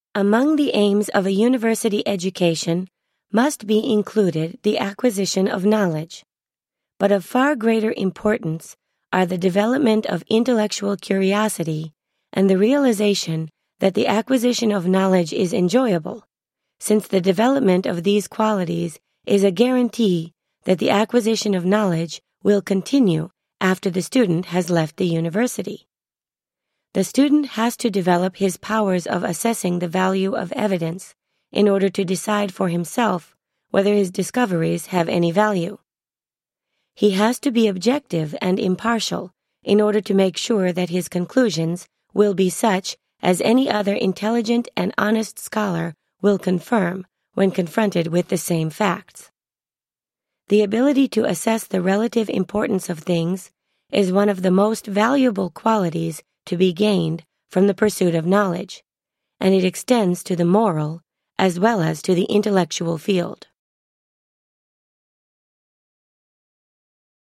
Among the aims of a university education must be included the acquisition of knowledge, but of far greater importance are the development of intellectual curiosity and the realization that the acquisition of knowledge is enjoyable, since the development of these qualities is a guarantee that the acquisition of knowledge will continue after the student has left the university. The student has to develop his powers of assessing the value of evidence in order to decide for himself whether his discoveries have any value. He has to be objective and impartial in order to make sure that his conclusions will be such as any other intelligent and honest scholar will confirm when confronted with the same facts. The ability to assess the relative importance of things is one of the most valuable qualities to be gained from the pursuit of knowledge, and it extends to the moral as well as to the intellectual field.